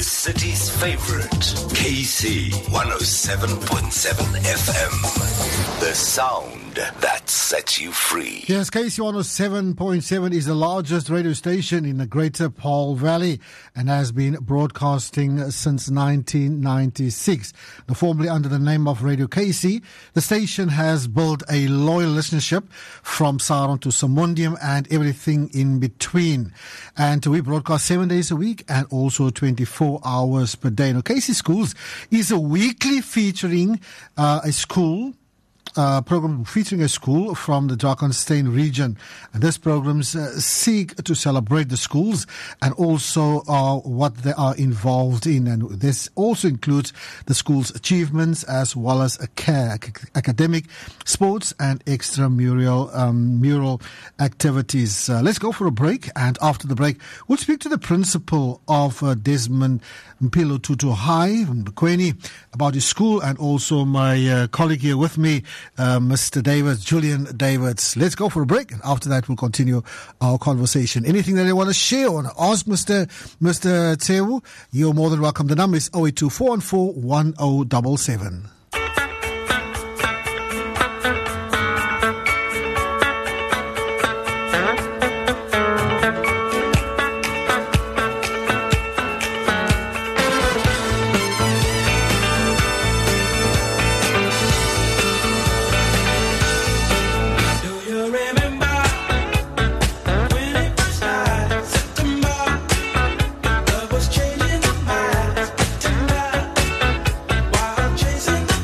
The city's favorite, KC 107.7 FM. The sound that sets you free. Yes, KC 107.7 is the largest radio station in the Greater Paarl Valley and has been broadcasting since 1996. Now, formerly under the name of Radio KC, the station has built a loyal listenership from Saron to Simundium and everything in between. And we broadcast 7 days a week and also 24 hours per day. Now, KC Schools is a weekly featuring a school program featuring a school from the Drakenstein region. And these programs seek to celebrate the schools and also what they are involved in. And this also includes the school's achievements as well as academic, sports and extramural mural activities. Let's go for a break. And after the break, we'll speak to the principal of Desmond Mpilo Tutu High from Bokweni about his school and also my colleague here with me, Mr. Davids, Julian Davids. Let's go for a break, and after that we'll continue our conversation. Anything that you want to share or ask Mr. Tsewu, you're more than welcome. The number is 0824 1077. Chasing the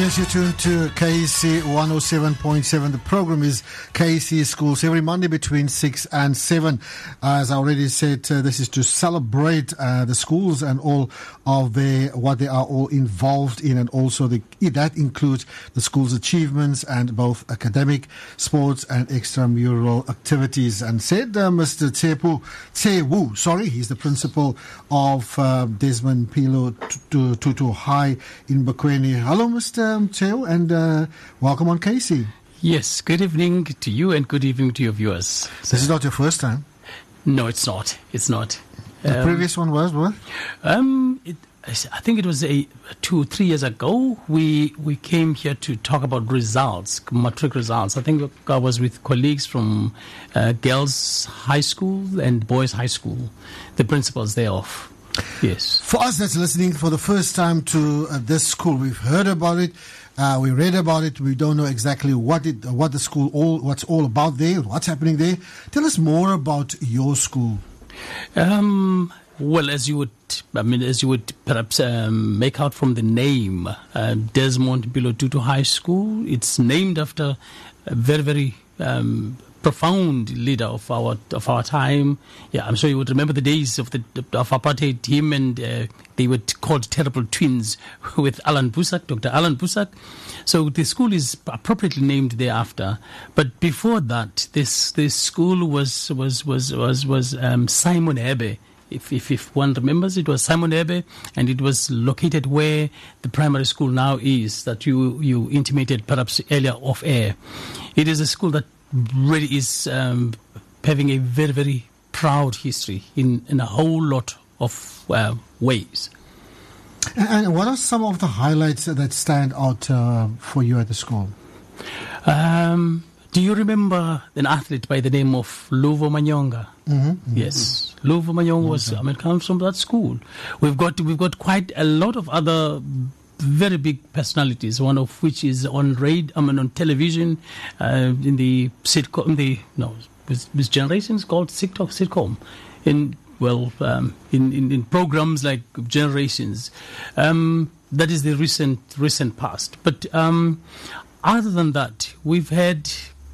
Yes, you're tuned to KC 107.7. The program is KC Schools every Monday between 6 and 7. As I already said, this is to celebrate the schools and all of what they are all involved in, and also that includes the school's achievements and both academic, sports and extramural activities. And said Mr. Tsewu, he's the principal of Desmond Pilo Tutu High in Bakweni. Hello, Mr. Tsewu, and welcome on KC. Yes, good evening to you and good evening to your viewers. This is not your first time? No, it's not. It's not. The previous one was what? I think it was 2-3 years ago. We came here to talk about results, matric results. I think I was with colleagues from girls' high school and boys' high school, the principals thereof. Yes. For us that's listening for the first time to this school, we've heard about it, we read about it, we don't know exactly what the school what's all about there, what's happening there. Tell us more about your school. Well, as you would perhaps make out from the name, Desmond Pilo Tutu High School. It's named after a very, very profound leader of our time. Yeah, I'm sure you would remember the days of apartheid. Him and they were called terrible twins with Dr. Alan Busak. So the school is appropriately named thereafter. But before that, this school was Simon Hebe. If one remembers, it was Simon Hebe, and it was located where the primary school now is, that you intimated perhaps earlier off air. It is a school that really is having a very, very proud history in a whole lot of ways. And what are some of the highlights that stand out for you at the school? Do you remember an athlete by the name of Luvo Manyonga? Mm-hmm. Yes, Luvo Manyonga comes from that school. We've got quite a lot of other very big personalities, one of which is on television, in the sitcom, this generation is called sitcom, in programs like Generations. That is the recent past. But other than that, we've had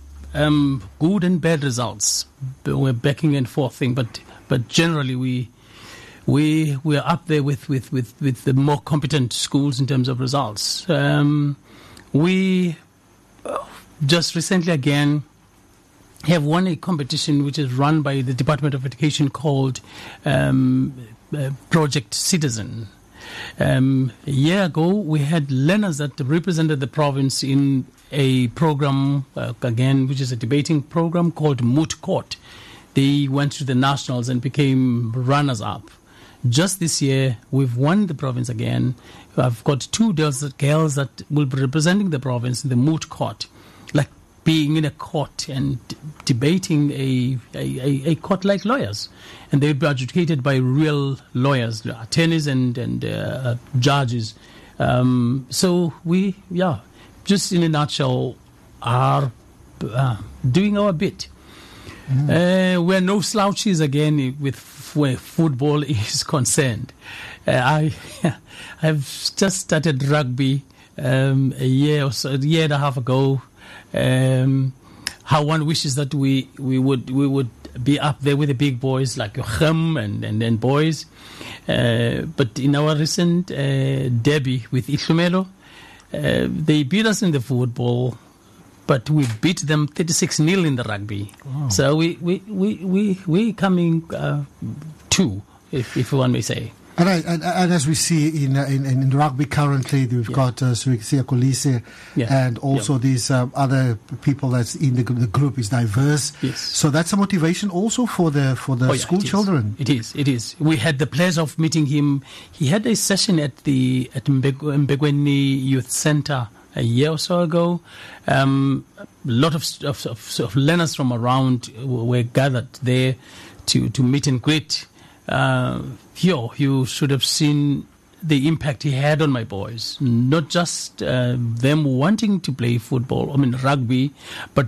good and bad results. We're backing and forthing, but generally we are up there with the more competent schools in terms of results. We just recently again have won a competition which is run by the Department of Education called Project Citizen. A year ago, we had learners that represented the province in a program, which is a debating program called Moot Court. They went to the nationals and became runners-up. Just this year, we've won the province again. I've got two girls that will be representing the province in the Moot Court, like being in a court and debating a court like lawyers. And they'll be adjudicated by real lawyers, attorneys and judges. So we, just in a nutshell, are doing our bit. We're no slouches again where football is concerned. I've just started rugby a year and a half ago. How one wishes that we would be up there with the big boys like Yochem and boys. But in our recent derby with Ihlumelo, they beat us in the football, but we beat them 36-0 in the rugby. Wow. So we coming two, if one may say. And as we see in rugby currently, we've got Suixia Kolise, and also these other people that's in the group is diverse. Yes. So that's a motivation also for the school children. It is. We had the pleasure of meeting him. He had a session at Mbekweni Youth Center a year or so ago. A lot of learners from around were gathered there to meet and greet. You should have seen the impact he had on my boys. Not just them wanting to play rugby, but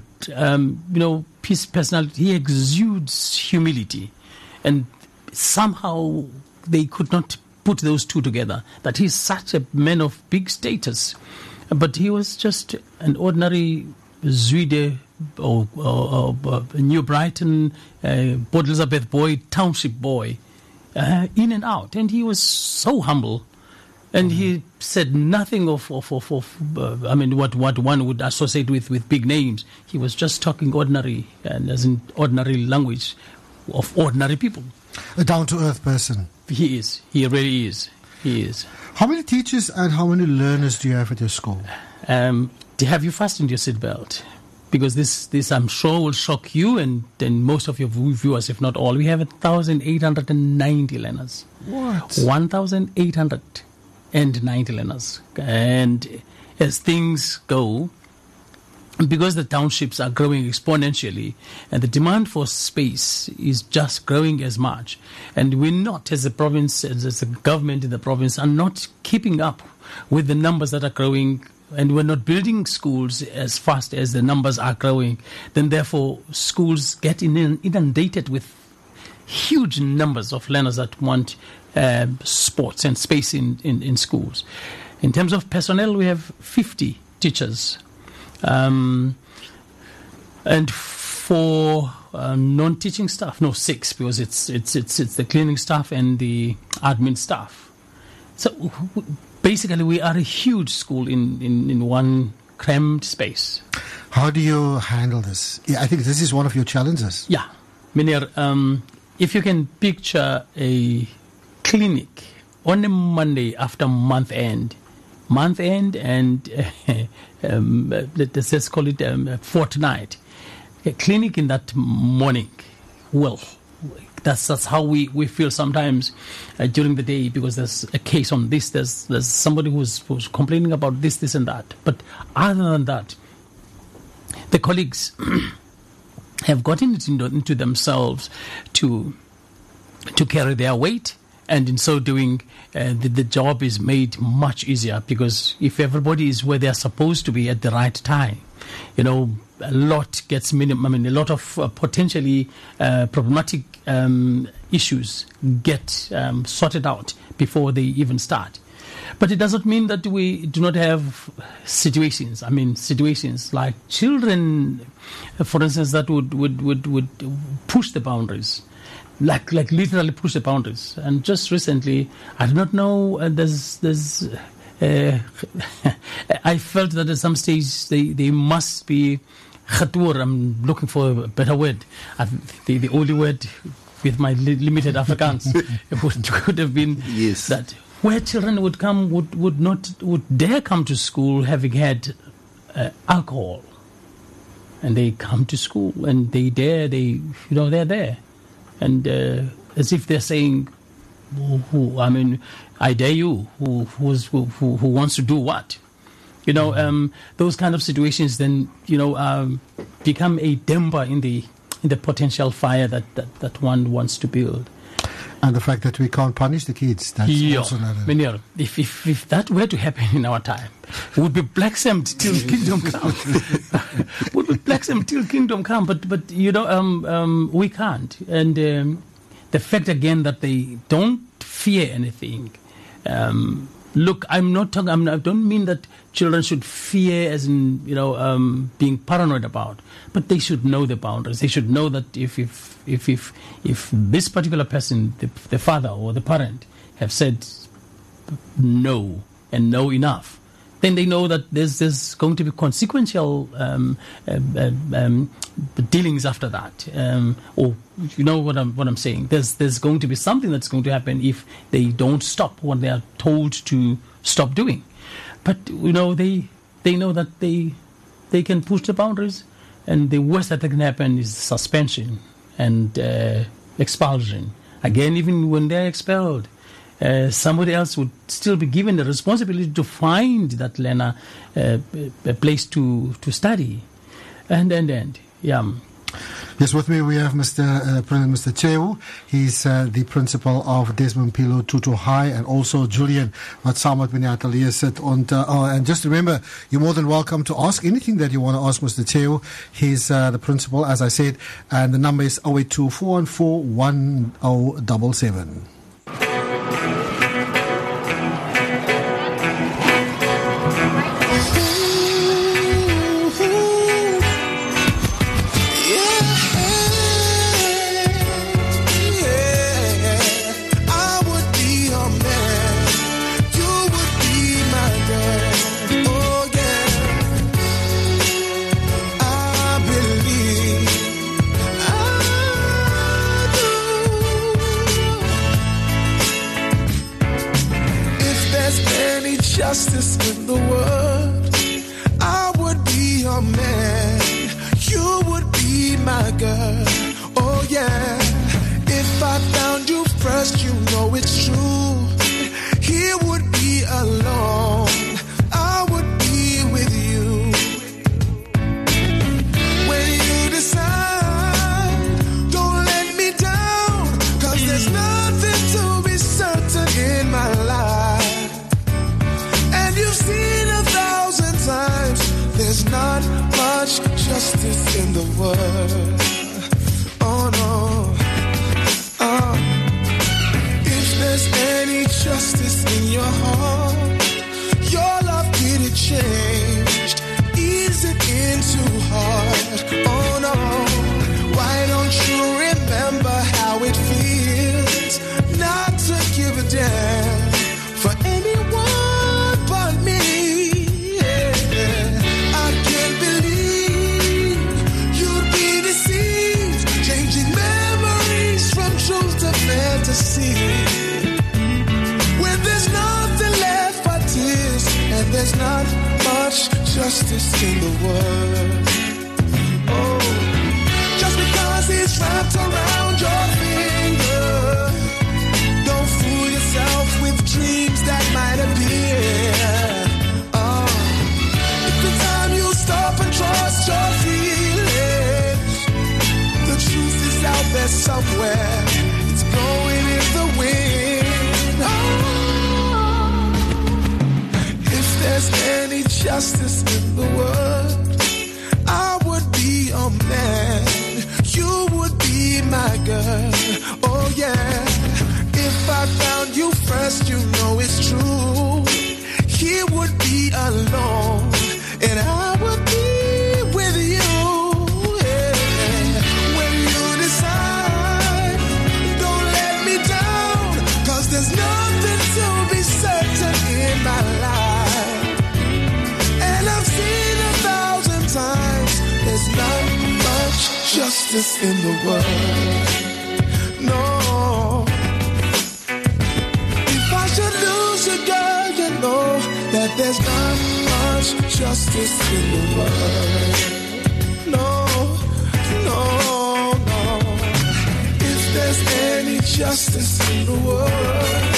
his personality. He exudes humility, and somehow they could not put those two together. That he's such a man of big status. But he was just an ordinary Zwede or New Brighton, Port Elizabeth boy, township boy, in and out. And he was so humble. And he said nothing of what one would associate with big names. He was just talking ordinary, and as in ordinary language of ordinary people. A down-to-earth person. He is. He really is. He is. How many teachers and how many learners do you have at your school? Have you fastened your seatbelt? Because this I'm sure will shock you and then most of your viewers, if not all. We have 1,890 learners. What? 1,890 learners. And as things go, because the townships are growing exponentially and the demand for space is just growing as much, and we're not, as a province, as a government in the province, are not keeping up with the numbers that are growing, and we're not building schools as fast as the numbers are growing, then therefore schools get inundated with huge numbers of learners that want sports and space in schools. In terms of personnel, we have 50 teachers. And for non-teaching staff, 6, because it's the cleaning staff and the admin staff. So basically, we are a huge school in one crammed space. How do you handle this? Yeah, I think this is one of your challenges. Yeah, Meneer, if you can picture a clinic on a Monday after month end and let's call it fortnight. A clinic in that morning. Well, that's how we feel sometimes during the day, because there's a case on this, there's somebody who's complaining about this and that. But other than that, the colleagues have gotten it into themselves to carry their weight. And in so doing, the job is made much easier, because if everybody is where they are supposed to be at the right time, a lot gets a lot of potentially problematic issues get sorted out before they even start. But it doesn't mean that we do not have situations. Situations like children, for instance, that would push the boundaries. Like literally push the boundaries. And just recently, I do not know, I felt that at some stage they must be khatur. I'm looking for a better word. The only word with my limited Afrikaans could have been yes. That where children would come, would dare come to school having had alcohol. And they come to school and they're there. And as if they're saying, I dare you, who wants to do what? Those kind of situations then, become a damper in the potential fire that one wants to build. And the fact that we can't punish the kids, that's also another... If that were to happen in our time, it would be black-samed till kingdom come. Would be black-samed till kingdom come. But we can't. And the fact again that they don't fear anything. Look, I don't mean that children should fear as in being paranoid about, but they should know the boundaries. They should know that if this particular person, the father or the parent, have said no and no enough, then they know that there's going to be consequential dealings after that. Or you know what I'm saying. There's going to be something that's going to happen if they don't stop what they are told to stop doing. But they know that they can push the boundaries, and the worst that can happen is suspension and expulsion. Again, even when they're expelled, somebody else would still be given the responsibility to find that learner a place to study. And yeah. Yes, with me we have Mr. Cheu. He's the principal of Desmond Pilo Tutu High, and also Julian wat saam met my in die atelier sit. And just remember, you're more than welcome to ask anything that you want to ask Mr. Cheu. He's the principal, as I said, and the number is 082 414 1077. there's any justice in the world, I would be your man. You would be my girl. Oh yeah. If I found you first, you know it's true. He would be alone. I would be with you. When you decide, don't let me down, 'cause there's nothing to be certain in my life. And you've seen 1,000 times, there's not much justice in the world. Oh no. If there's any justice in your heart, your love, get it changed. Ease it into heart. Oh no. Why don't you remember how it feels not to give a damn for anyone but me? Yeah. I can't believe you'd be deceived, changing memories from truth to fantasy. When there's nothing left but tears, and there's not much justice in the world. Oh, just because it's wrapped around your finger, don't fool yourself with dreams that might appear. Oh, if the time you stop and trust your feelings, the truth is out there somewhere. It's blowing in the wind. Oh, if there's any justice in the world, I would be your man. You would be my girl. Oh yeah. If I found you first, you know it's true. He would be alone, and I would be with you. Yeah. When you decide, don't let me down, 'cause there's nothing to be certain in my life. And I've seen 1,000 times, there's not much justice in the world. No. If I should lose you, girl, you know that there's not much justice in the world. No, no, no. If there's any justice in the world,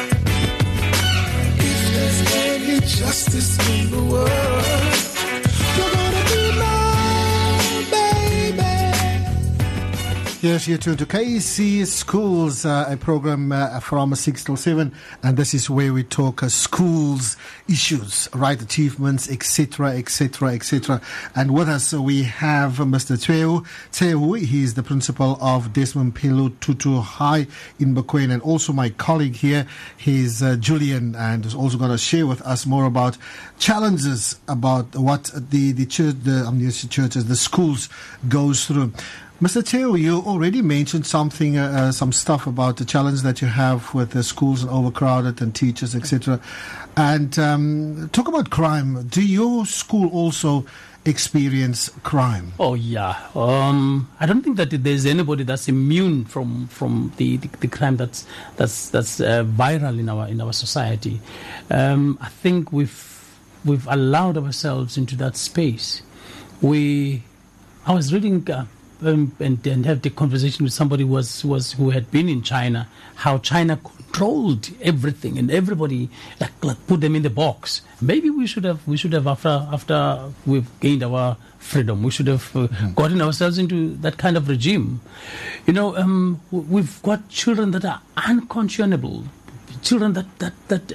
if there's any justice in the world, you're gonna be my baby. Yes, you're tuned to KC Schools, a program from 6 till 7, and this is where we talk schools issues, right, achievements, etc., etc., etc. And with us we have Mr. Tsehu. He is the principal of Desmond Pelu Tutu High in Bequien, and also my colleague here, he's Julian, and is also going to share with us more about challenges about what the churches, the schools goes through. Mr. Teo, you already mentioned something, some stuff about the challenge that you have with the schools and overcrowded and teachers, etc. And talk about crime. Do your school also experience crime? Oh yeah. I don't think that there's anybody that's immune from the crime that's viral in our society. I think we've allowed ourselves into that space. I was reading. And have the conversation with somebody who had been in China, how China controlled everything and everybody, like put them in the box. Maybe we should have after we've gained our freedom, we should have gotten ourselves into that kind of regime. You know, we've got children that are unconscionable, children that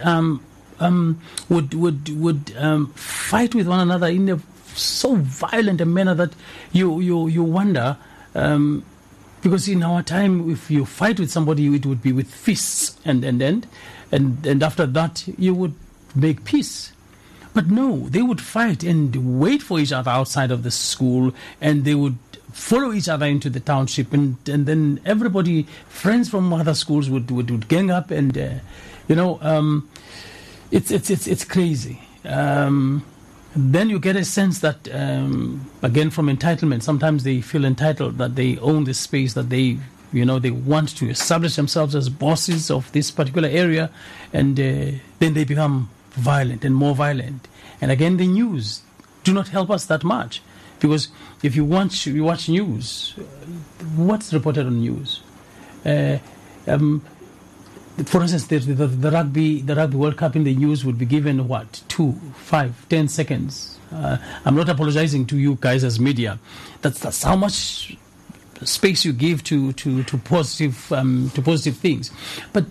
would fight with one another in a so violent a manner that you wonder, because in our time, if you fight with somebody, it would be with fists, and after that you would make peace. But no, they would fight and wait for each other outside of the school, and they would follow each other into the township, and then everybody, friends from other schools would gang up, and it's crazy. Then you get a sense that, again, from entitlement, sometimes they feel entitled that they own this space, that they They want to establish themselves as bosses of this particular area, and then they become violent and more violent. And again, the news do not help us that much, because if you watch news, what's reported on news? For instance, the rugby World Cup in the news would be given 2, 5, 10 seconds. I'm not apologizing to you guys as media. That's how much space you give to positive things. But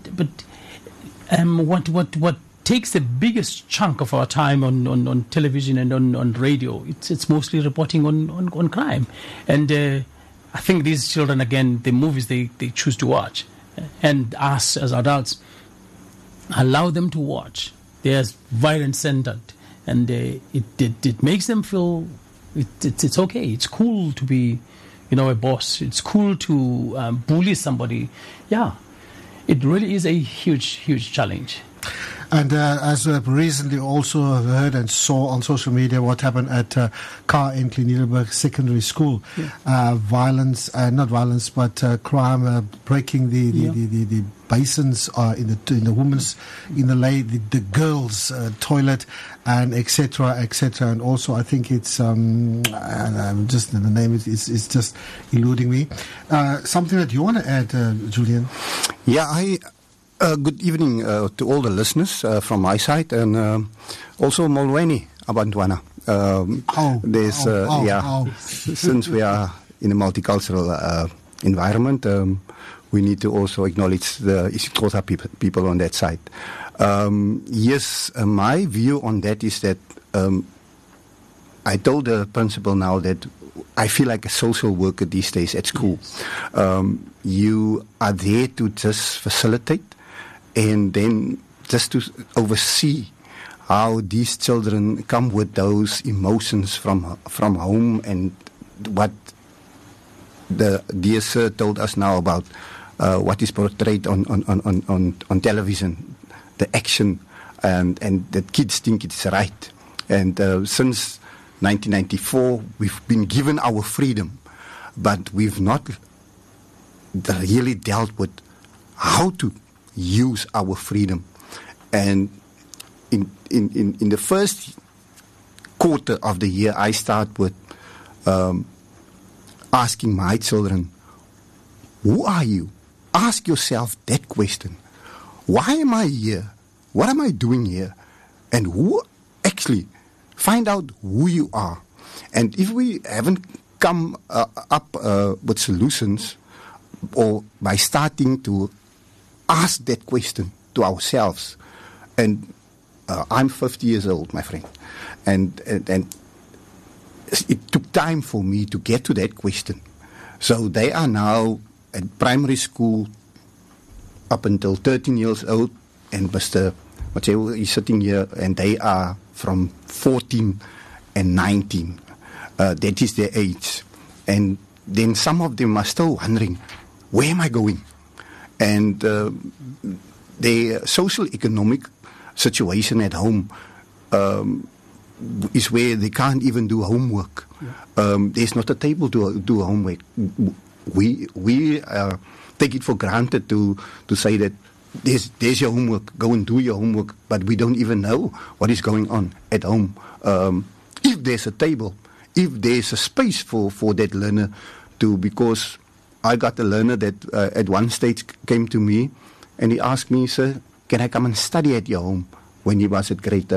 what takes the biggest chunk of our time on television and on radio, it's mostly reporting on crime. And I think these children, again, the movies they choose to watch, and us as adults allow them to watch, they're violence-centered, and it makes them feel it's okay. It's cool to be, a boss. It's cool to bully somebody. Yeah, it really is a huge challenge. And as we recently also heard and saw on social media what happened at Car in Klein Secondary School, not violence, but crime, breaking the basins in the women's, the girls' toilet, and etc. And also, I think it's just the name is just eluding me. Something that you want to add, Julian? Yeah, good evening to all the listeners from my side, and also Molweni Abantwana. Since we are in a multicultural environment, we need to also acknowledge the isiXhosa people on that side. Yes, my view on that is that I told the principal now that I feel like a social worker these days at school. Yes. You are there to just facilitate, and then just to oversee how these children come with those emotions from home, and what the dear sir told us now about what is portrayed on television, the action, and that kids think it's right. And since 1994, we've been given our freedom, but we've not really dealt with how to use our freedom. And in the first quarter of the year, I start with asking my children, who are you? Ask yourself that question. Why am I here? What am I doing here? And who actually find out who you are. And if we haven't come up with solutions, or by starting to ask that question to ourselves, and I'm 50 years old, my friend, and it took time for me to get to that question. So they are now at primary school up until 13 years old, and Mr. Mateo is sitting here, and they are from 14 and 19. That is their age. And then some of them are still wondering, where am I going? And their social economic situation at home is where they can't even do homework. Yeah. There's not a table to do homework. We take it for granted to say that there's your homework, go and do your homework, but we don't even know what is going on at home. If there's a table, if there's a space for that learner to, because I got a learner that at one stage came to me and he asked me, sir, can I come and study at your home, when he was at grade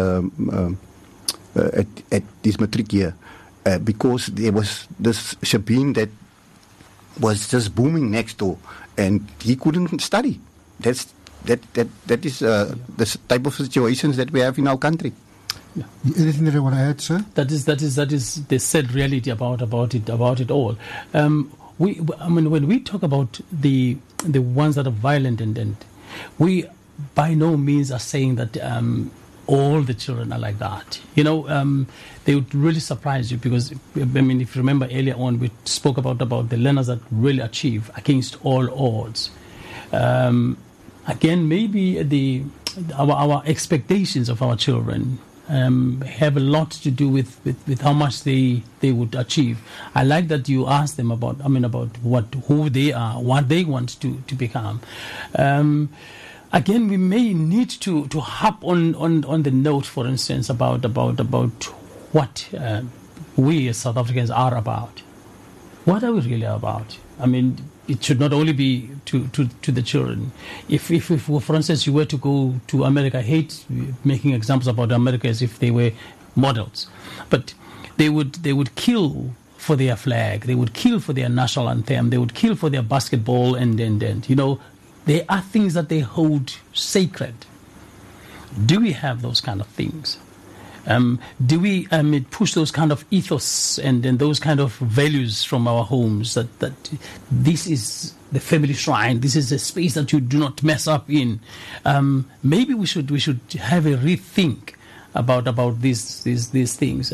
at this matric year, because there was this Shabin that was just booming next door and he couldn't study. That is the type of situations that we have in our country. Yeah. Anything that I want to add, sir? That is the sad reality about it all. When we talk about the ones that are violent, and we by no means are saying that all the children are like that. They would really surprise you, because if you remember earlier on, we spoke about the learners that really achieve against all odds. Again, maybe our expectations of our children have a lot to do with how much they would achieve. I like that you asked them about who they are, what they want to become. Again, we may need to harp on the note, for instance, about what we as South Africans are about. What are we really about? I mean, it should not only be to the children. If for instance, you were to go to America, I hate making examples about America as if they were models, but they would kill for their flag, they would kill for their national anthem, they would kill for their basketball, and there are things that they hold sacred. Do we have those kind of things? Do we push those kind of ethos and those kind of values from our homes, that this is the family shrine, this is a space that you do not mess up in? Maybe we should have a rethink about these things.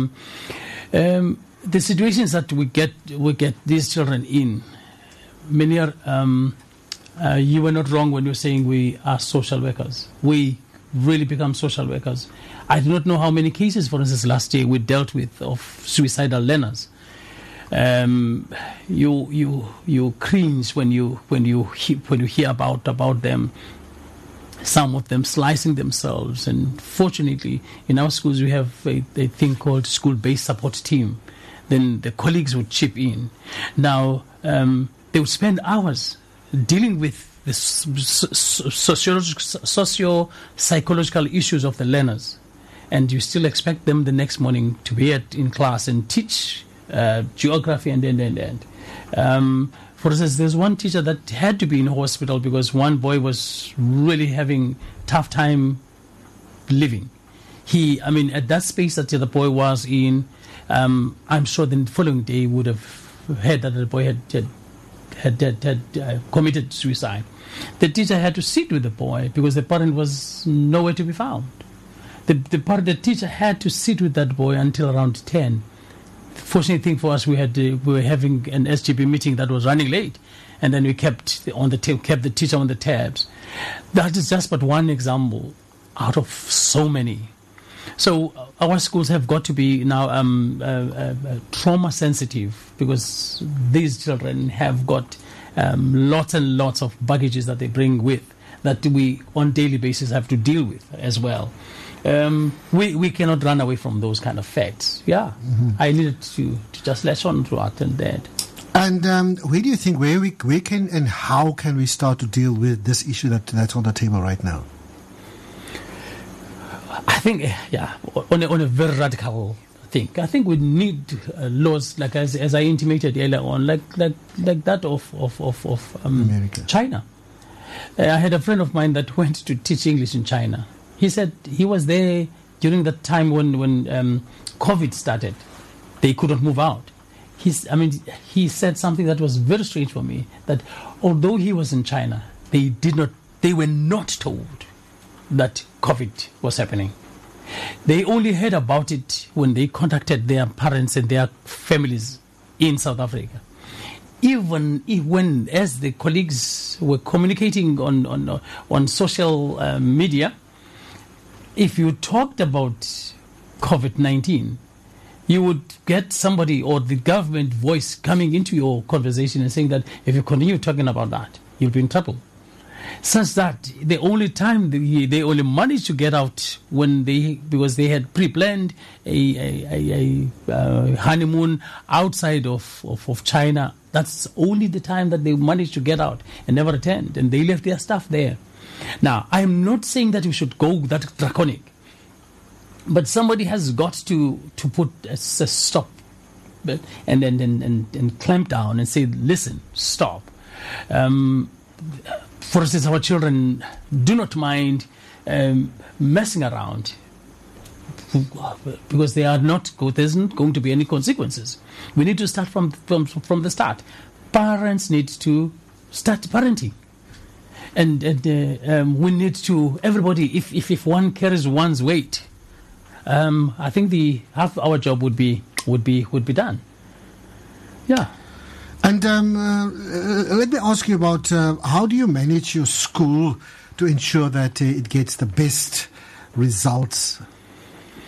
The situations that we get these children in, many are. You were not wrong when you're saying we are social workers. We really become social workers. I do not know how many cases, for instance, last year we dealt with of suicidal learners. You cringe when you hear about them. Some of them slicing themselves, and fortunately, in our schools we have a thing called school-based support team. Then the colleagues would chip in. Now they would spend hours dealing with the socio-psychological issues of the learners, and you still expect them the next morning to be in class and teach geography and. For instance, there's one teacher that had to be in hospital because one boy was really having tough time living. At that space that the boy was in, I'm sure the following day would have heard that the boy had committed suicide. The teacher had to sit with the boy because the parent was nowhere to be found. The teacher had to sit with that boy until around 10. Fortunate thing for us, we were having an SGB meeting that was running late, and then we kept the teacher on the tabs. That is just but one example out of so many. So our schools have got to be now trauma sensitive, because these children have got lots and lots of baggages that they bring with, that we on daily basis have to deal with as well. We cannot run away from those kind of facts. Yeah, I needed to just latch on to attend that. And where do you think where can and how can we start to deal with this issue that's on the table right now? I think, on a very radical thing. I think we need laws like as I intimated earlier on, like that of China. I had a friend of mine that went to teach English in China. He said he was there during the time when COVID started. They couldn't move out. He said something that was very strange for me, that although he was in China, they were not told that COVID was happening. They only heard about it when they contacted their parents and their families in South Africa. Even when, as the colleagues were communicating on social media, if you talked about COVID-19, you would get somebody or the government voice coming into your conversation and saying that if you continue talking about that, you'll be in trouble. Such that the only time they only managed to get out because they had pre-planned a honeymoon outside of China. That's only the time that they managed to get out and never returned, and they left their stuff there. Now, I'm not saying that we should go that draconic, but somebody has got to put a stop and clamp down and say, listen, stop. For instance, our children do not mind messing around because there's not going to be any consequences. We need to start from the start. Parents need to start parenting. And we need to, everybody, if one carries one's weight, I think half our job would be done. Yeah. And let me ask you about how do you manage your school to ensure that it gets the best results?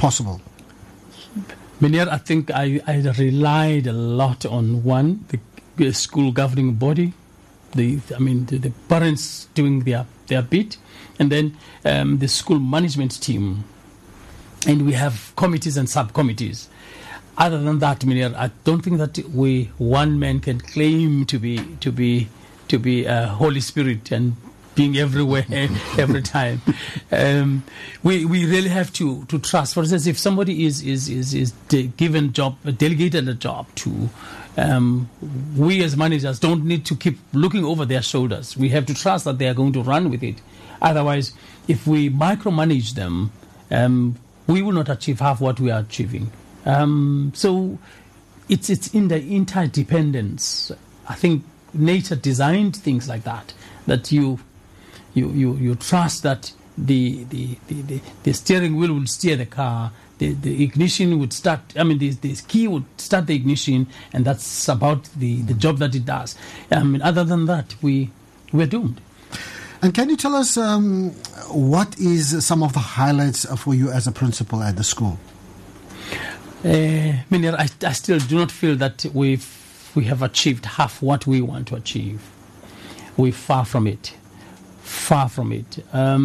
possible? Meneer, I think I relied a lot on the school governing body, the parents doing their bit, and then the school management team, and we have committees and subcommittees. Other than that, Meneer, I don't think that one man can claim to be a Holy Spirit and being everywhere every time. We really have to trust. For instance, if somebody is given delegated a job to, we as managers don't need to keep looking over their shoulders. We have to trust that they are going to run with it. Otherwise, if we micromanage them, we will not achieve half what we are achieving. So it's in the interdependence. I think nature designed things like that you trust that the steering wheel will steer the car, the ignition would start, the key would start the ignition, and that's about the job that it does. Other than that, we're doomed. And can you tell us what is some of the highlights for you as a principal at the school? Meneer, I still do not feel that we have achieved half what we want to achieve. We're far from it. Far from it.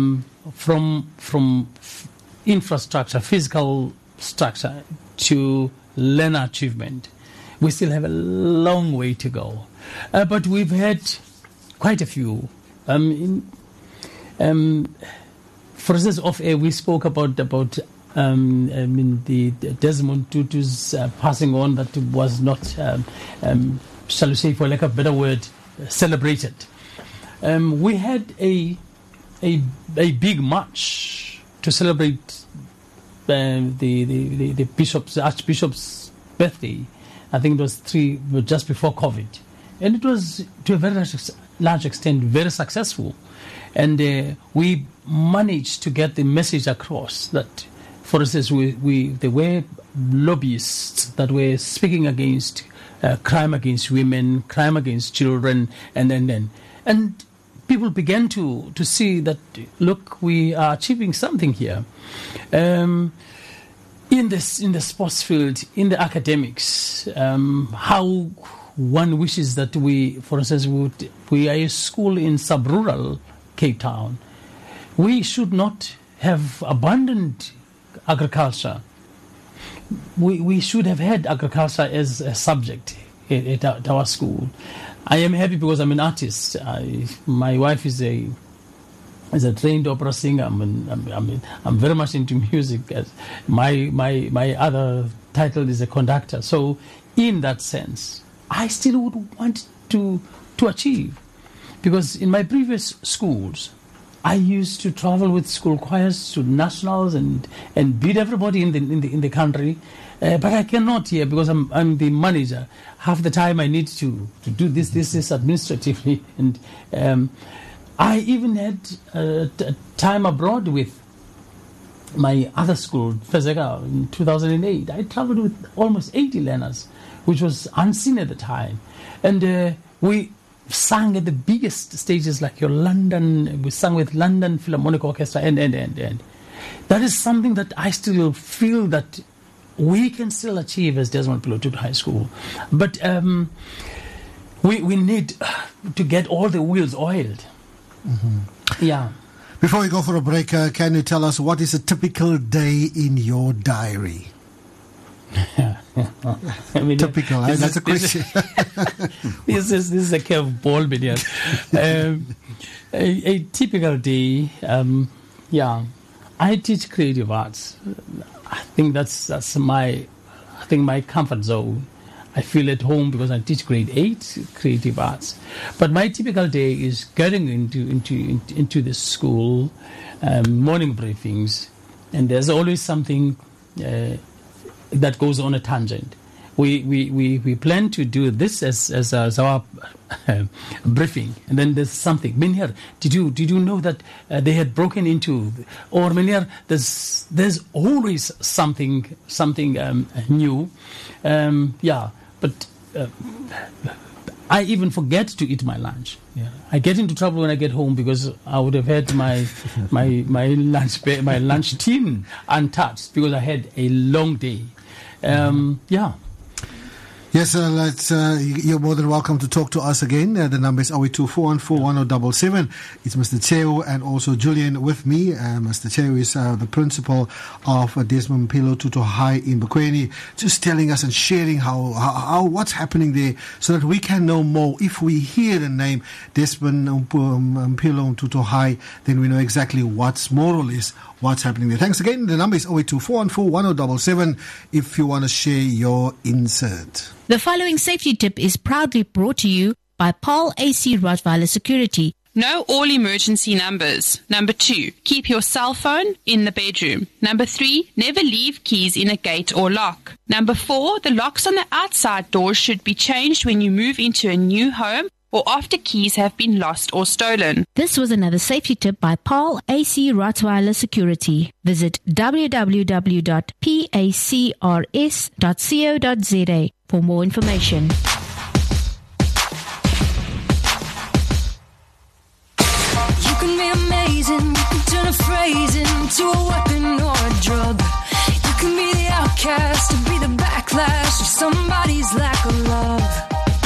From infrastructure, physical structure, to learner achievement, we still have a long way to go. But we've had quite a few. For instance, off-air, we spoke about the Desmond Tutu's passing on that was not, shall we say, for lack of a better word, celebrated. We had a big march to celebrate the Archbishop's birthday. I think it was just before COVID, and it was to a very large extent very successful. And we managed to get the message across that, for instance, there were lobbyists that were speaking against crime against women, crime against children, and people began to see that, look, we are achieving something here. In the sports field, in the academics, how one wishes that for instance, we are a school in sub-rural Cape Town. We should not have abandoned agriculture. We should have had agriculture as a subject at our school. I am happy because I'm an artist. My wife is a trained opera singer. I'm very much into music. My other title is a conductor. So in that sense, I still would want to achieve, because in my previous schools, I used to travel with school choirs to nationals and beat everybody in the country. But I cannot here because I'm the manager. Half the time I need to do this administratively. And I even had time abroad with my other school, Fezeka, in 2008. I traveled with almost 80 learners, which was unseen at the time. And we sang at the biggest stages like we sang with London Philharmonic Orchestra and. That is something that I still feel that we can still achieve as Desmond Tutu High School. But we need to get all the wheels oiled. Mm-hmm. Yeah. Before we go for a break, can you tell us what is a typical day in your diary? Typical, that's a question. This is a curveball, video. A typical day, I teach creative arts. I think that's my comfort zone. I feel at home because I teach grade 8 creative arts. But my typical day is getting into the school, morning briefings, and there's always something that goes on a tangent. We plan to do this as our briefing, and then there's something. Meneer, did you know that they had broken into? Or Meneer, there's always something new. But I even forget to eat my lunch. Yeah. I get into trouble when I get home because I would have had my lunch tin untouched because I had a long day. Yeah. Yes, you're more than welcome to talk to us again. The number is 0824141077. It's Mr. Cheo and also Julian with me. Mr. Cheo is the principal of Desmond Mpilo Tutu High in Bokweni, just telling us and sharing how what's happening there so that we can know more. If we hear the name Desmond Mpilo Tutu High, then we know exactly what's more or less what's happening there. Thanks again. The number is 0824141077 if you want to share your insert. The following safety tip is proudly brought to you by Paul AC Rottweiler Security. Know all emergency numbers. Number 2, keep your cell phone in the bedroom. Number 3, never leave keys in a gate or lock. Number 4, the locks on the outside doors should be changed when you move into a new home or after keys have been lost or stolen. This was another safety tip by Paul AC Rottweiler Security. Visit www.pacrs.co.za for more information. You can be amazing, you can turn a phrase into a weapon or a drug. You can be the outcast, to be the backlash of somebody's lack of love.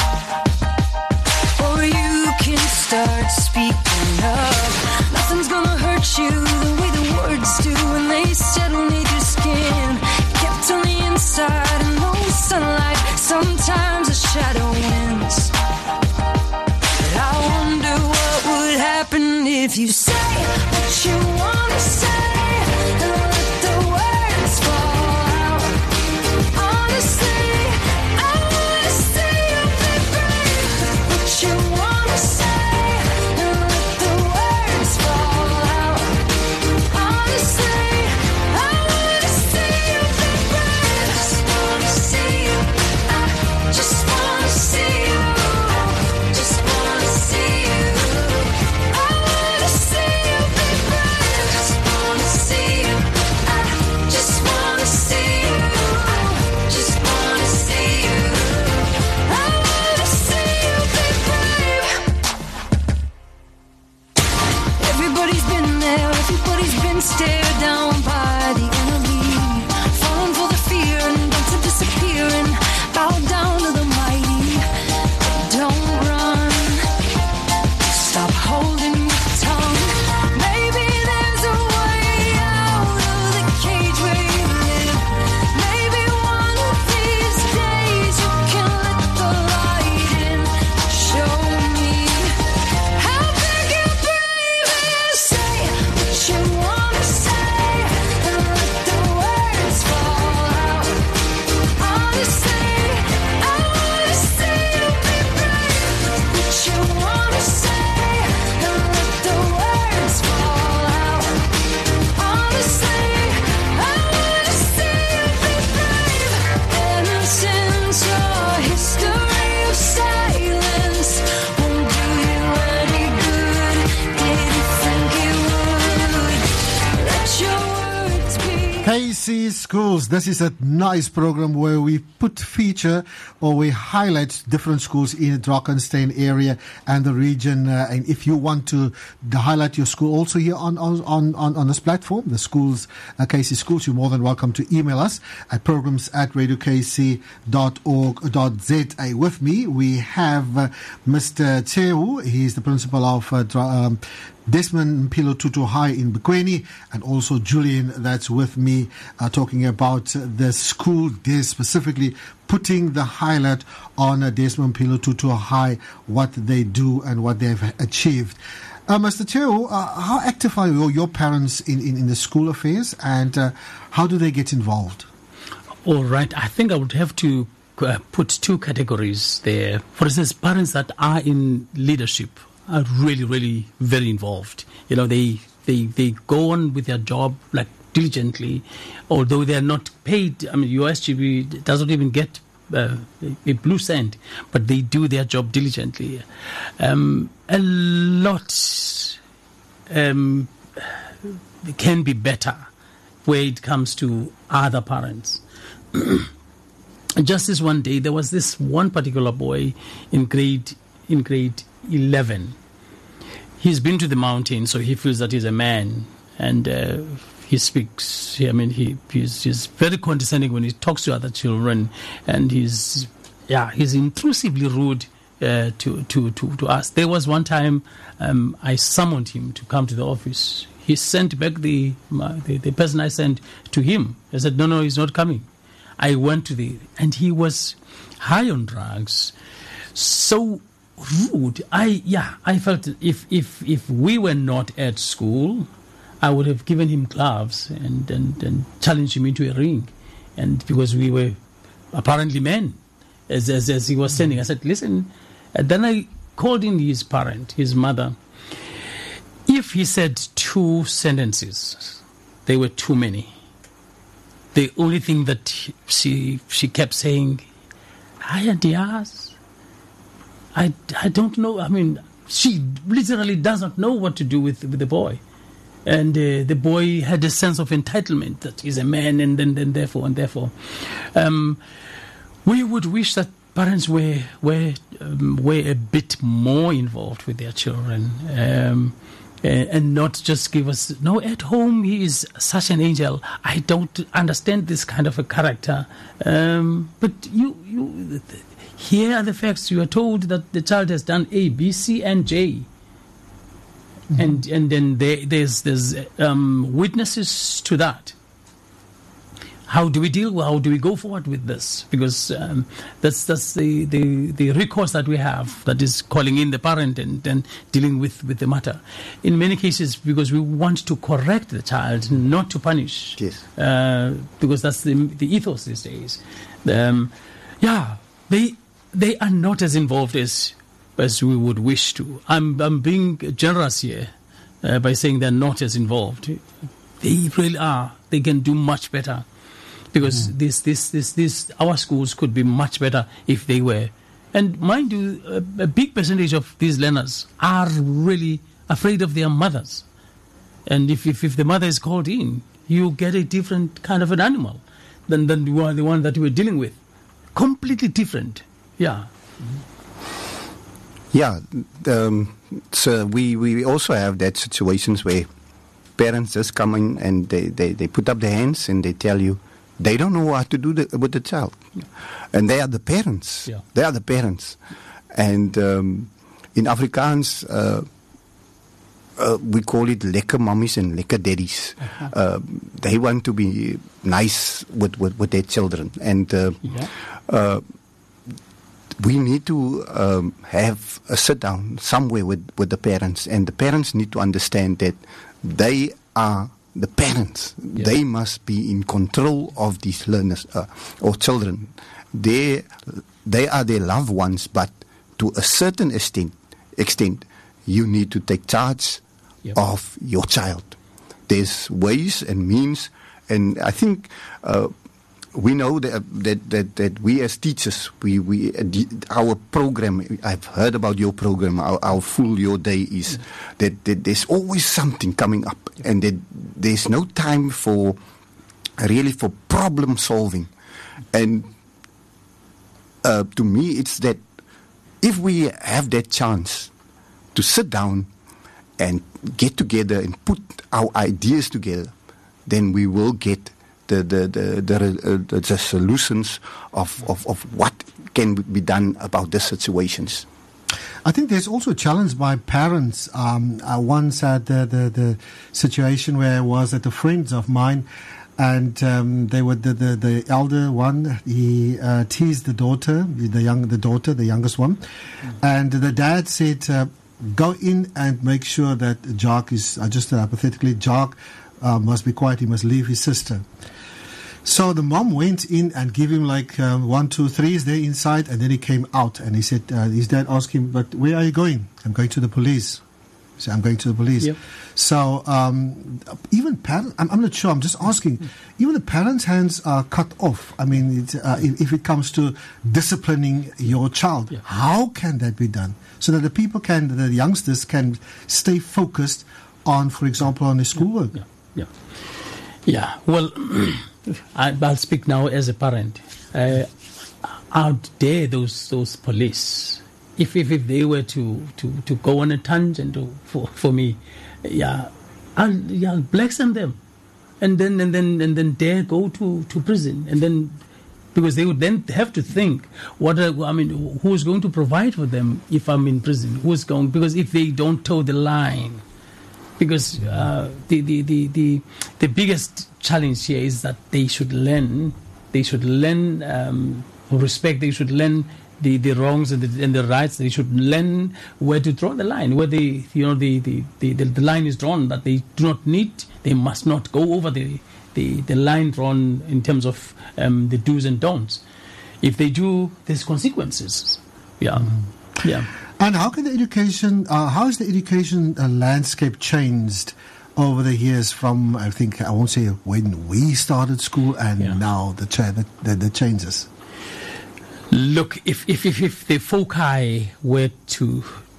Or you can start speaking up. Nothing's gonna hurt you the way the words do when they settle neath your skin. Kept on the inside and no sunlight, sometimes a shadow wins. But I wonder what would happen if you say what you wanna say and let the words fall out. Honestly, I wanna see you be brave. What you wanna say and let the words fall out. Honestly, I wanna see you be brave. Just wanna see you. I just wanna see you. Just wanna see you. I wanna see you be brave. Just wanna see you. I just wanna see you. I just wanna see you. I wanna see you be brave. Everybody's been there. Everybody's been stared down by the enemy. Falling for the fear and don't to disappear and bow down to the mighty. Don't run. Stop holding your tongue. Maybe there's a way out of the cage where you live. Maybe one of these days you can let the light in. Show me how big and brave is. Say what you wanna say and let the words fall out. Honestly, I wanna see you be brave. What you wanna say and let the words fall out. Honestly, I wanna see you be brave. And since your history of silence won't do you any good, did you think it would? Let your words be. KC Schools, this is a nice program where we feature or we highlight different schools in the Drakensberg area and the region. And if you want to highlight your school also here on this platform, the schools, KC Schools, you're more than welcome to email us at programs@radiokc.org.za. With me, we have Mr. Cheu. He's the principal of Desmond Mpilo Tutu High in Bokweni, and also Julian that's with me talking about the school there, specifically putting the highlight on Desmond Mpilo Tutu High, what they do and what they've achieved. Mr. Cheo, how active are your parents in the school affairs, and how do they get involved? All right. I think I would have to put two categories there. For instance, parents that are in leadership are really, really very involved. You know, they go on with their job like diligently, although they are not paid. I mean, USGB doesn't even get a blue cent, but they do their job diligently. A lot can be better where it comes to other parents. just this one day, there was this one particular boy in grade 11. He's been to the mountain, so he feels that he's a man, and he speaks. I mean, he's very condescending when he talks to other children, and he's intrusively rude to us. There was one time I summoned him to come to the office. He sent back the person I sent to him. I said, no, he's not coming. I went and he was high on drugs, so rude. I felt if we were not at school, I would have given him gloves and challenged him into a ring, and because we were apparently men, as he was standing, I said, listen. And then I called in his parent, his mother. If he said 2 sentences, they were too many. The only thing that she kept saying, I don't know. I mean, she literally doesn't know what to do with the boy. And the boy had a sense of entitlement that he's a man, and then therefore. We would wish that parents were a bit more involved with their children, and not just give us, no, at home he is such an angel. I don't understand this kind of a character. But you here are the facts. You are told that the child has done A, B, C, and J. Mm-hmm. And then there's witnesses to that. How do we go forward with this? Because that's the recourse that we have, that is calling in the parent and dealing with the matter. In many cases, because we want to correct the child, not to punish. Yes. Because that's the ethos these days. They are not as involved as we would wish to. I'm being generous here by saying they're not as involved. They really are. They can do much better. Because this our schools could be much better if they were. And mind you, a big percentage of these learners are really afraid of their mothers. And if the mother is called in, you get a different kind of an animal than the one that you were dealing with. Completely different. Yeah. Yeah. So we also have that situations where parents just come in and they put up their hands and they tell you, they don't know what to do with the child. And they are the parents. Yeah. They are the parents. And in Afrikaans, we call it lekker mummies and lekker daddies. Uh-huh. They want to be nice with their children. And we need to have a sit-down somewhere with the parents. And the parents need to understand that they are the parents. Yeah. They must be in control of these learners or children. They are their loved ones, but to a certain extent, you need to take charge of your child. There's ways and means, and I think we know that we as teachers, our program, I've heard about your program, our full your day is that there's always something coming up, and that there's no time for problem solving. And to me, it's that if we have that chance to sit down and get together and put our ideas together, then we will get the solutions of what can be done about the situations. I think there's also a challenge by parents. I once had the situation where I was at a friend's of mine, and they were the elder one. He teased the daughter, the youngest one, and the dad said, "Go in and make sure that Jock is." I just hypothetically, Jock must be quiet. He must leave his sister. So the mom went in and gave him like 1, 2, 3 there inside, and then he came out and he said, his dad asked him, "But where are you going?" "I'm going to the police." He said, "I'm going to the police." Yep. So even parents, I'm not sure, I'm just asking, even the parents' hands are cut off. I mean, if it comes to disciplining your child, how can that be done? So that the youngsters can stay focused on, for example, on their schoolwork. Yeah. Well, I'll speak now as a parent. outdare those police. If they were to go on a tangent for me, I'll blacken them, and then dare go to prison, and then because they would then have to think who's going to provide for them if I'm in prison? Because if they don't toe the line, because the biggest challenge here is that they should learn respect. They should learn the wrongs and the rights. They should learn where to draw the line, where the line is drawn, that they must not go over the line drawn in terms of the do's and don'ts. If they do, there's consequences. Yeah. And how has the education landscape changed over the years from, I won't say when we started school and now the changes? Look, if the foci were to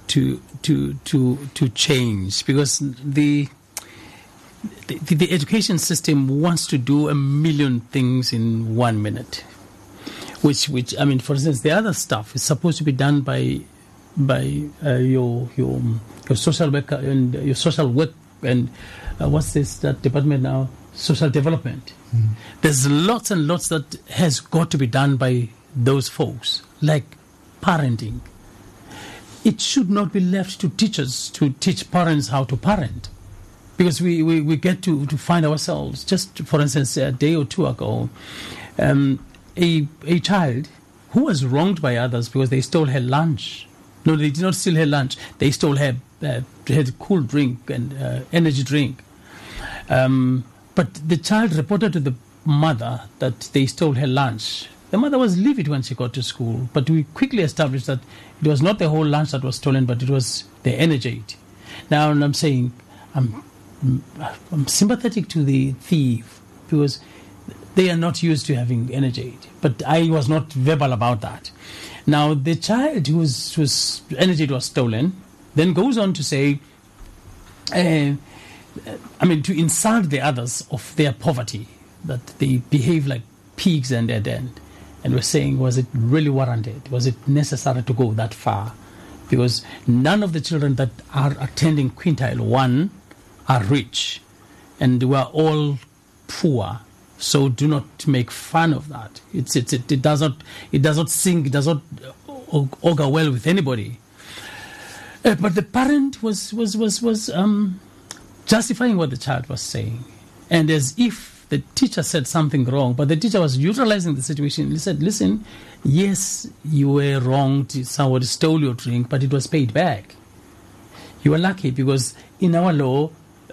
change, because the education system wants to do a million things in 1 minute, which for instance, the other stuff is supposed to be done by your social worker and your social work and that department now, social development. There's lots and lots that has got to be done by those folks, like parenting. It should not be left to teachers to teach parents how to parent, because we get to find ourselves. Just for instance, a day or two ago, a child who was wronged by others because they stole her lunch. No, they did not steal her lunch. They stole her cool drink and energy drink. But the child reported to the mother that they stole her lunch. The mother was livid when she got to school, but we quickly established that it was not the whole lunch that was stolen, but it was the energy. Now, I'm saying I'm sympathetic to the thief because they are not used to having energy, but I was not verbal about that. Now, the child whose energy was stolen then goes on to say, to insult the others of their poverty, that they behave like pigs and dead end. And we're saying, was it really warranted? Was it necessary to go that far? Because none of the children that are attending Quintile 1 are rich, and we are all poor. So do not make fun of that. It does not sink. It does not augur well with anybody. But the parent was justifying what the child was saying, and as if the teacher said something wrong, but the teacher was neutralizing the situation. He said, listen, yes, you were wrong. Somebody stole your drink, but it was paid back. You were lucky because in our law,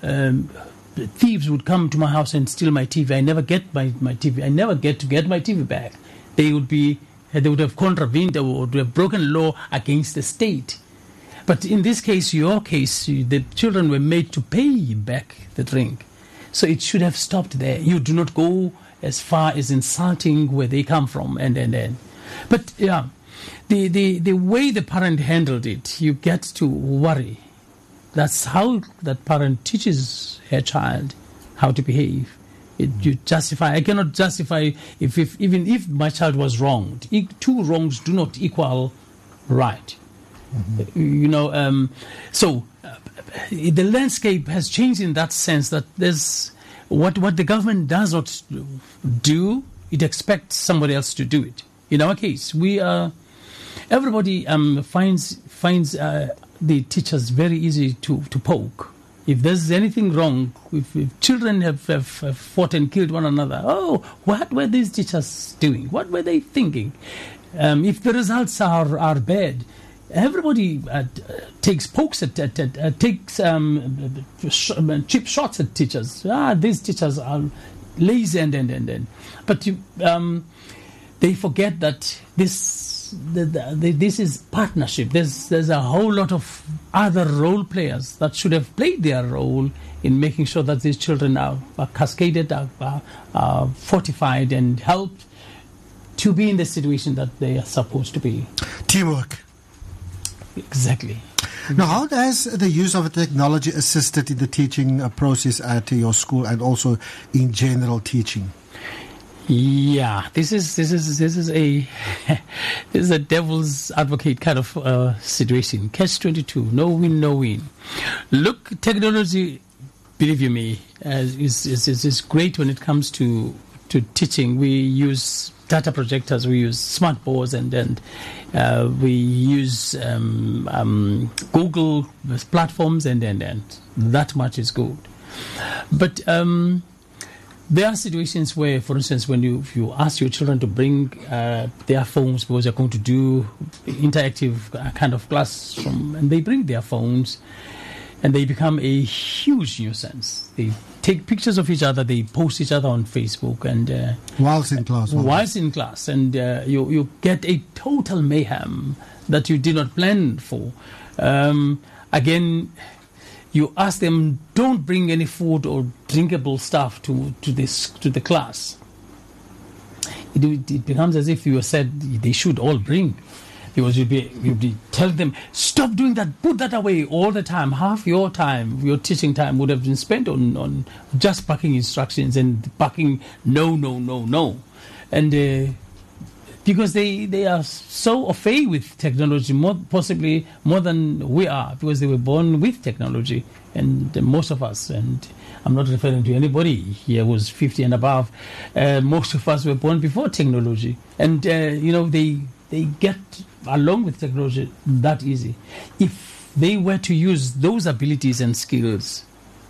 thieves would come to my house and steal my TV. I never get my TV. I never get to get my TV back. They would have contravened or would have broken law against the state. But in this case, your case, the children were made to pay back the drink. So it should have stopped there. You do not go as far as insulting where they come from, and. But yeah, the way the parent handled it, you get to worry. That's how that parent teaches her child how to behave. You justify. I cannot justify even if my child was wronged. Two wrongs do not equal right. Mm-hmm. So the landscape has changed in that sense that there's what the government does not do, it expects somebody else to do it. In our case, everybody finds the teachers very easy to poke. If there's anything wrong, if children have fought and killed one another, what were these teachers doing? What were they thinking? If the results are bad, everybody takes cheap shots at teachers. These teachers are lazy and. But they forget that this is partnership. There's a whole lot of other role players that should have played their role in making sure that these children are cascaded, are fortified, and helped to be in the situation that they are supposed to be. Teamwork. Exactly. Now, how has the use of technology assisted in the teaching process at your school and also in general teaching? Yeah, this is a this is a devil's advocate kind of situation. Catch-22, no win, no win. Look, technology, believe you me, is great when it comes to teaching. We use data projectors, we use smart boards, and we use Google platforms, and that much is good. But there are situations where, for instance, when if you ask your children to bring their phones because they're going to do interactive kind of classroom, and they bring their phones, and they become a huge nuisance. They take pictures of each other, they post each other on Facebook, and whilst in class, and you get a total mayhem that you did not plan for. Again, you ask them, don't bring any food or drinkable stuff to the class. It becomes as if you said they should all bring, because you'd be telling them, stop doing that, put that away all the time. Half your time, your teaching time, would have been spent on just packing instructions and packing no, and because they are so au fait with technology, possibly more than we are, because they were born with technology, and most of us, and I'm not referring to anybody here who's 50 and above, most of us were born before technology, and they get along with technology that easy. If they were to use those abilities and skills,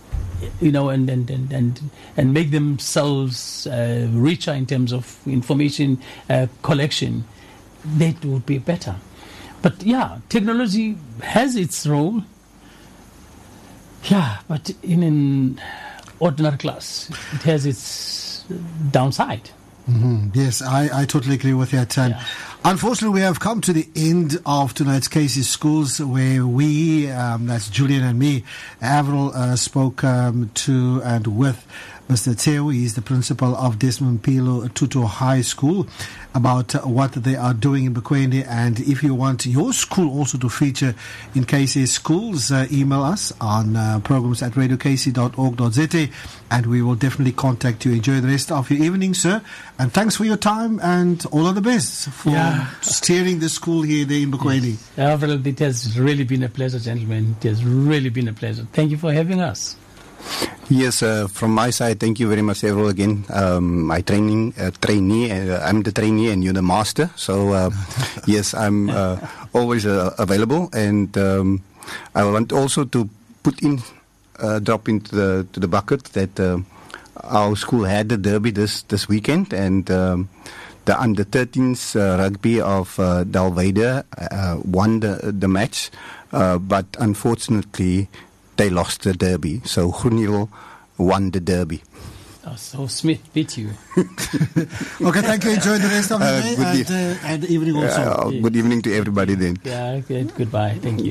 and make themselves richer in terms of information collection, that would be better. But yeah, technology has its role. Yeah, but in an ordinary class, it has its downside. Mm-hmm. Yes, I totally agree with that. And unfortunately, we have come to the end of tonight's Casey Schools, where we, that's Julian and me, Avril, spoke to and with Mr. Teo. He's the principal of Desmond Pilo Tutu High School, about what they are doing in Bekwende. And if you want your school also to feature in KC Schools, email us on programs at radiokc.org.za, and we will definitely contact you. Enjoy the rest of your evening, sir, and thanks for your time, and all of the best for steering the school here there in Bekwende. Yes. It has really been a pleasure, gentlemen. It has really been a pleasure. Thank you for having us. Yes, from my side, thank you very much, Avril, again. My trainee, I'm the trainee and you're the master. So, yes, I'm always available. And I want also to put in, drop into the bucket that our school had the derby this weekend. And the under 13s rugby of Dalveda won the match. But unfortunately, they lost the derby, so Groenhill won the derby. Oh, so Smith beat you. Okay, thank you. Enjoy the rest of the day and the evening also. Good evening to everybody then. Yeah, okay, goodbye. Thank you.